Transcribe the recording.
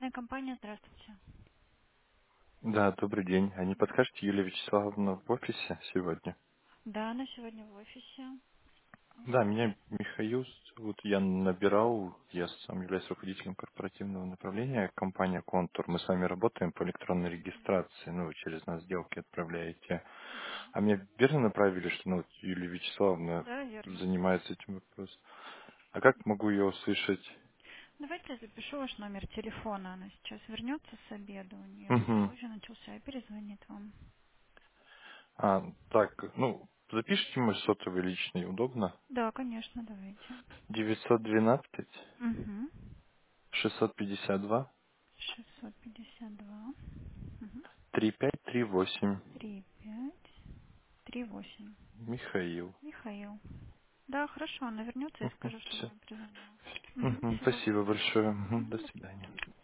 Строительная компания, здравствуйте. Да, добрый день. А не подскажете, Юлия Вячеславовна в офисе сегодня? Да, она сегодня в офисе. Да, меня Михаил зовут. Я набирал, я сам являюсь руководителем корпоративного направления компания «Контур». Мы с вами работаем по электронной регистрации, ну, вы через нас сделки отправляете. А меня верно направили, что вот Юлия Вячеславовна Да, верно. занимается этим вопросом? А как могу ее услышать? Давайте я запишу ваш номер телефона. Она сейчас вернется с обеда. У нее Угу. уже начался и перезвонит вам. А, так, ну, запишите мой сотовый личный, удобно? Да, конечно, давайте. 912 Угу. 652 652. Угу. 3538. 3538. Михаил. Михаил. Да, хорошо, она вернется, я скажу, чтобы Все. она перезвонила. Угу. Всего Спасибо доброго. большое. До Мгм, до свидания.